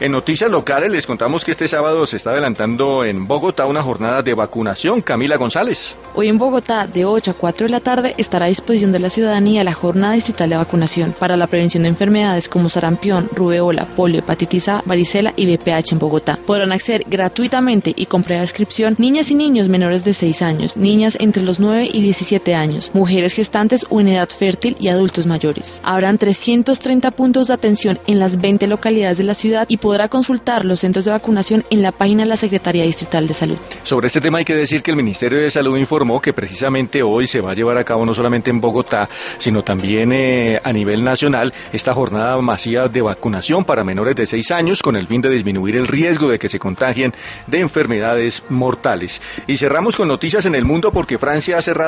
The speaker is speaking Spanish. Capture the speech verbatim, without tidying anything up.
En noticias locales les contamos que este sábado se está adelantando en Bogotá una jornada de vacunación. Camila González. Hoy en Bogotá, de ocho a cuatro de la tarde, estará a disposición de la ciudadanía la jornada distrital de vacunación para la prevención de enfermedades como sarampión, rubeola, polio, hepatitis A, varicela y V P H en Bogotá. Podrán acceder gratuitamente y con previa inscripción niñas y niños menores de seis años, niñas entre los nueve y diecisiete años, mujeres gestantes o en edad fértil y adultos mayores. Habrán trescientos treinta puntos de atención en las veinte localidades de la ciudad y podrá consultar los centros de vacunación en la página de la Secretaría Distrital de Salud. Sobre este tema hay que decir que el Ministerio de Salud informó que precisamente hoy se va a llevar a cabo no solamente en Bogotá, sino también eh, a nivel nacional esta jornada masiva de vacunación para menores de seis años con el fin de disminuir el riesgo de que se contagien de enfermedades mortales. Y cerramos con noticias en el mundo porque Francia ha cerrado